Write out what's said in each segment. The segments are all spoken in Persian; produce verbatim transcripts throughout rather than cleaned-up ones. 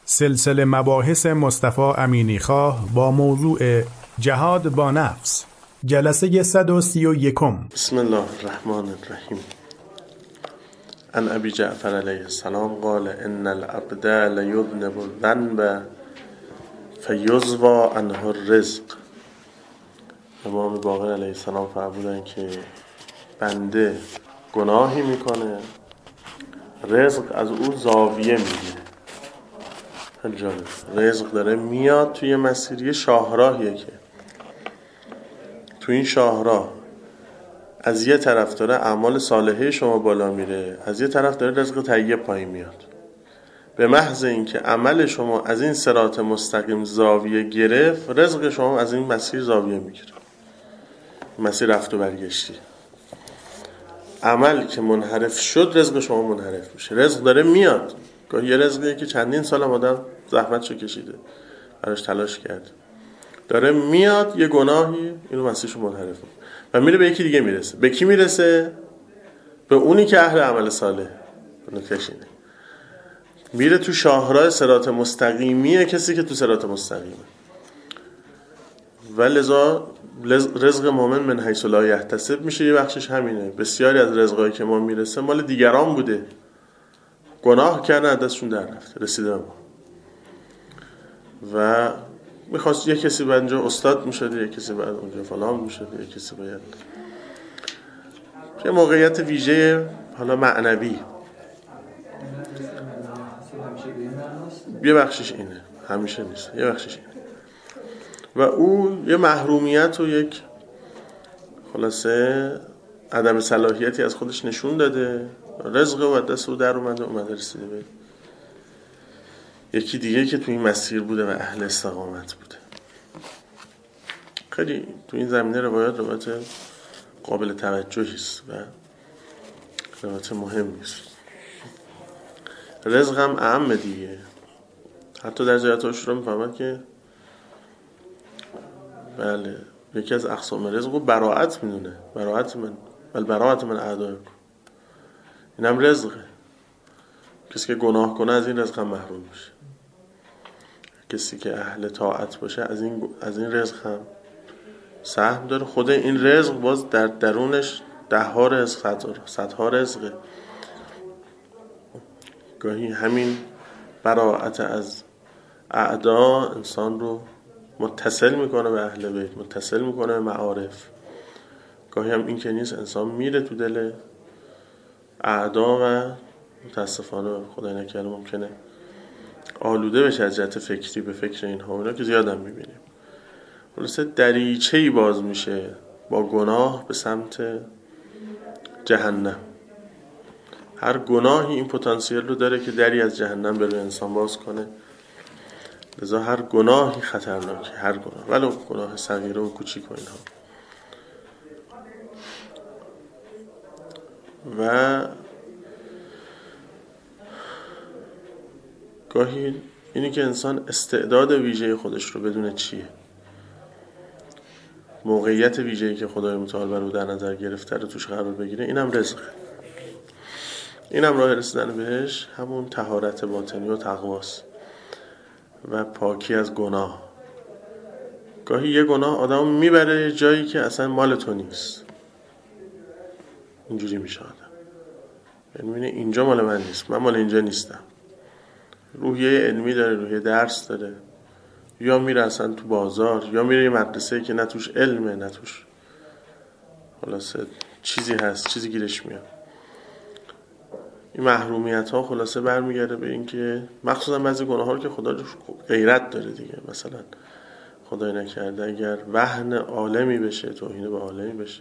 سلسله مباحث مصطفی امینی خواه با موضوع جهاد با نفس، جلسه صد و سی و یکم. بسم الله الرحمن الرحیم. عن ابی جعفر علیه السلام قال ان العبد لیذنب الذنب فیضوی عنه الرزق. امام باقر علیه السلام فرمودن که بنده گناهی میکنه، رزق از او زاویه میگیره. خیلی جالب. رزق داره میاد توی مسیر، شاهراهیه که تو این شاهراه از یه طرف داره اعمال صالحه شما بالا میره، از یه طرف داره رزق طیب پایین میاد. به محض اینکه عمل شما از این صراط مستقیم زاویه گرفت، رزق شما از این مسیر زاویه میگیره. مسیر رفت و برگشتی. عمل که منحرف شد، رزق شما منحرف میشه. رزق داره میاد. گاهی یه رزقیه که چندین سال آدم زحمتشو کشیده، براش تلاش کرده، داره میاد، یه گناهی اینو مسیرشو منحرف میکنه و میره به یکی دیگه میرسه. به کی میرسه؟ به اونی که اهل عمل صالح. نکتهش اینه، میره تو شاهراه صراط مستقیمیه کسی که تو صراط مستقیمه. و لذا رزق مومن من حیث لا یحتسب میشه. یه بخشش همینه. بسیاری از رزقایی که ما میرسه مال دیگران بوده، گناه کردن، از دستشون در رفته، رسیده به ما. و میخواست یه کسی باید اینجا استاد میشده، یه کسی باید اونجا فلان میشده، یه کسی باید یه موقعیت ویژه حالا معنوی. یه بخشش اینه، همیشه نیست، یه بخشش اینه. و او یه محرومیت و یک خلاصه عدم صلاحیتی از خودش نشون داده. رزق و دست او در اومده اومده رسیده به یکی دیگه که تو این مسیر بوده و اهل استقامت بوده. خیلی تو این زمینه روایات روایت قابل توجهی است و روایت مهمی است. رزق هم اعم دیگه. حتی در جهات عاشورا میفهمد که بله یکی از اقسام رزق رو براءت میدونه. براءت من بل براءت من اعدایکم. اینم رزقه. کسی که گناه کنه از این رزق هم محروم میشه. کسی که اهل طاعت باشه از این از این رزق هم سهم داره. خود این رزق باز در درونش ده ها رزق، صدها رزقه. گاهی همین براءت از اعدا انسان رو متصل میکنه به اهل بیت، متصل میکنه به معارف. گاهی هم این که نیست، انسان میره تو دل اعدا و متاسفانه خدای نکرده ممکنه آلوده بشه از جهت فکری به فکر اینها و اینا که زیادم میبینیم. خلاصه دریچه‌ای باز میشه با گناه به سمت جهنم. هر گناهی این پتانسیل رو داره که دری از جهنم بره انسان باز کنه. لذا هر گناهی خطرناکه، هر گناه، ولو گناه صغیره و کوچیک و اینها. و گاهی اینی که انسان استعداد ویژه خودش رو بدونه چیه، موقعیت ویژه‌ای که خدای متعال بر او در نظر گرفته رو توش قرار بگیره، اینم رزقه. اینم راه رسیدن بهش همون طهارت باطنی و تقواست و پاکی از گناه. گاهی یه گناه آدم میبره جایی که اصلا مال تو نیست. اینجوری میشه آدم، یعنی میبینه اینجا مال من نیست، من مال اینجا نیستم. روحیه علمی داره، روحیه درس داره، یا میره اصلا تو بازار، یا میره یه مدرسه که نه توش علمه نه توش خلاصه چیزی هست، چیزی گیرش میاد. این محرومیت ها خلاصه برمیگرده به این که مخصوصا بعضی گناه ها رو که خدا غیرت داره دیگه. مثلا خدای نکرده اگر وهن عالمی بشه، توهین به عالمی بشه،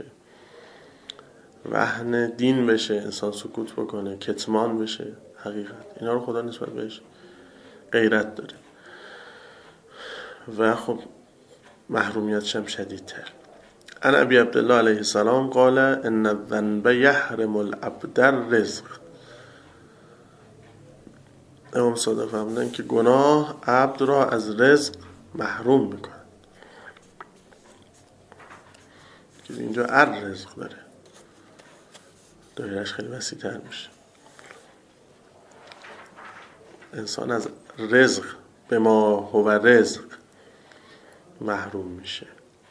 وهن دین بشه، انسان سکوت بکنه، کتمان بشه حقیقت، اینا رو خدا نسبت بهش غیرت داره و خب محرومیتش هم شدیدتر. عن ابی عبدالله علیه السلام قال ان الذنب یحرم العبد الرزق. امام صادق فرمودن که گناه عبد را از رزق محروم میکنه. که اینجا ار رزق داره، دایرش خیلی وسیع تر میشه. انسان از رزق به ما هو رزق محروم میشه.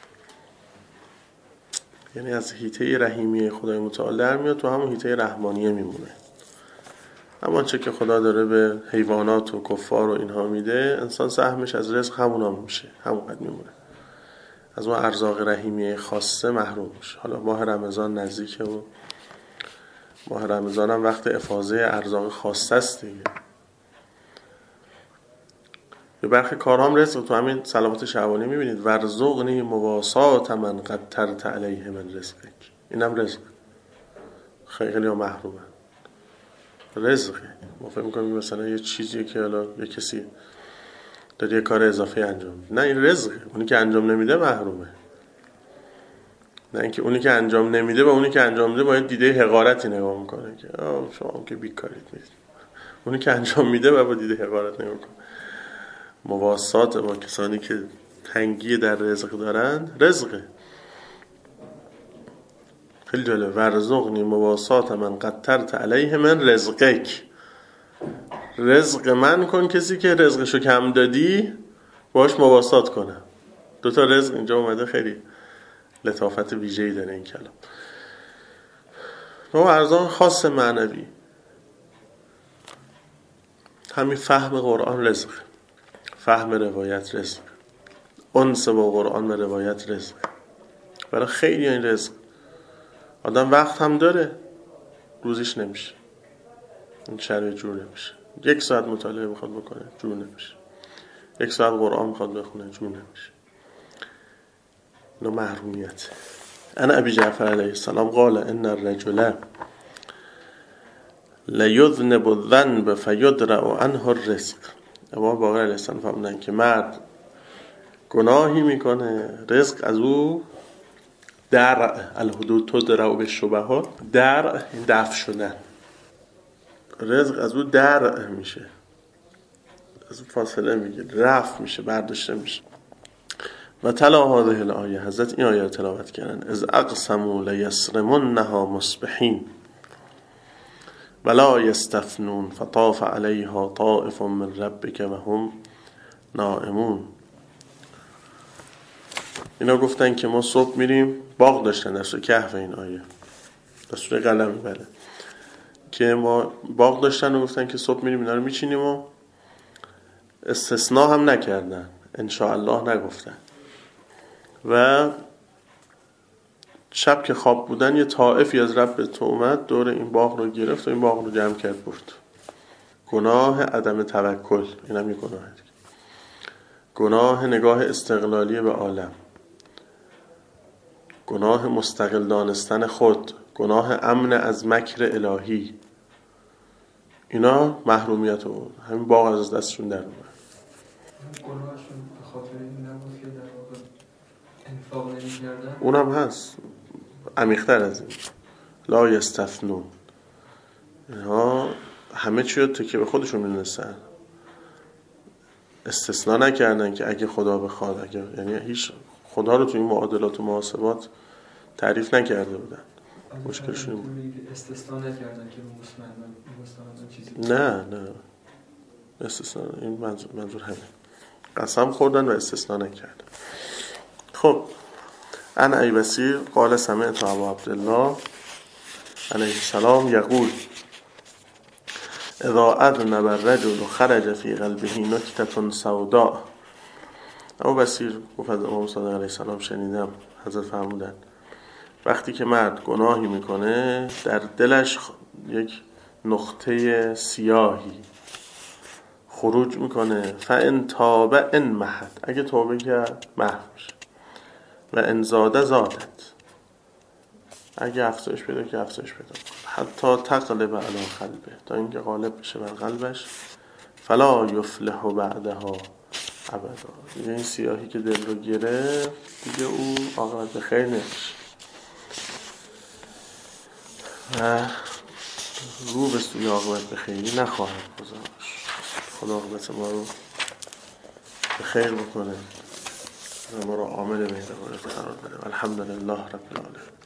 یعنی از حیطه رحیمی خدای متعال در میاد تو همون حیطه رحمانیه میمونه. اما چه که خدا داره به حیوانات و کفار و اینها میده، انسان سهمش از رزق همونا میشه، همونقدر میمونه. از اون ارزاق رحیمی خاصه محروم میشه. حالا ماه رمضان نزدیکه و ماه رمضان هم وقت افاضه ارزاق خاصه است دیگه. به برخی کارها هم رزق، تو همین صلوات شعبانی میبینید ورزقنی مواسات من قد ترت علیه من رزقک، اینم رزق. خیلی ها محرومه رزقه. ما فکر میکنیم مثلا یه چیزیه که حالا یه کسی داره یه کار اضافه انجام میده، نه این رزقه. اونی که انجام نمیده محرومه. نه اینکه اونی که انجام نمیده با اونی که انجام میده باید دیده حقارتی نگاه میکنه که آه شما که بیکارید نیست. اونی که انجام میده باید با دیده حقارت نگاه کنه. مواسات با کسانی که تنگی در رزق دارند رزقه. خیلی جالب. ورزقنی مواسات من قد ترت علیه من رزقک، رزق من کن کسی که رزقشو کم دادی باش مواسات کنم. دوتا رزق اینجا اومده، خیلی لطافت ویژه‌ای داره این کلام. و ارزاق خاص معنوی، همین فهم قرآن رزق، فهم روایت رزق، انس با قرآن و روایت رزق. برای خیلی این رزق آدم وقت هم داره روزیش نمیشه، این شرایط جور نمیشه. یک ساعت مطالعه میخواد بکنه جور نمیشه، یک ساعت قرآن میخواد بخونه جور نمیشه. اینو محرومیت. انا ابی جعفر علیه السلام قال ان الرجل لیذنب الذنب فیدرأ عنه الرزق. ابا باقر علیه السلام فرمودن که مرد گناهی میکنه رزق از او درع، الحدود تدرأ بالشبهات، درع این دفع شدن، رزق از او درع میشه، از او فاصله میگیره، رفع میشه، برداشته میشه. و تلا هذه الآیه، حضرت این آیه رو تلاوت کردن: اذ اقسموا لیصرمنها مصبحین ولا یستثنون فطاف علیها طائف من ربک و هم نائمون. اینا گفتن که ما صبح میریم، باغ داشتن در سوره کهف، این آیه در سوره قلم بله، که ما باغ داشتن و گفتن که صبح میریم اینا رو میچینیم و استثناء هم نکردن، انشاءالله نگفتن. و شب که خواب بودن یه طائفی از رب تو اومد دور این باغ رو گرفت و این باغ رو جمع کرد برد. گناه عدم توکل، این هم یه گناه هست. گناه نگاه استقلالی به عالم، گناه مستقل دانستن خود، گناه امن از مکر الهی، اینا محرومیت رو همین باغ از دستشون در اومد. گناهشون به خاطر این نبود که در واقع انفاق نمی کردن؟ اونم هست عمیق‌تر از این. لا یستثنون، اینها همه چی رو تکیه به خودشون می‌دونستن، استثناء نکردن که اگه خدا بخواد، اگه یعنی هیچ خدا رو تو این معادلات و محاسبات تعریف نکرده بودن. مشکلشون بود استثناء نکردن که مستند مستند چیزی. نه نه استثناء، این منظور منظور همین، قسم خوردن و استثناء نکردن. خب ان ای بصیر قال سمعت ابا عبدالله علیه السلام یقول اذا اذنب الرجل خرج فی قلبه نکتة سوداء. ابو بصیر گفت از امام صادق علیه السلام شنیدم حضرت فرمودن وقتی که مرد گناهی میکنه در دلش یک نقطه سیاهی خروج میکنه، فان تاب ان محد، اگه توبه کرد محو میشه، و ان زاد زادت، اگه افزایش پیدا که افزایش پیدا کنه، حتی تقلب علی قلبه، تا اینکه غالب بشه بر قلبش، فلا یفلح بعدها ابدا. این سیاهی که دل رو گرفت دیگه او عاقبت به خیر نمیشه و رو به سوی عاقبت به خیری نخواهد گذاشت. خدا عاقبت ما رو به خیر بکنه و ما رو عامل مهربانیت قرار بده. الحمدلله رب العالمین.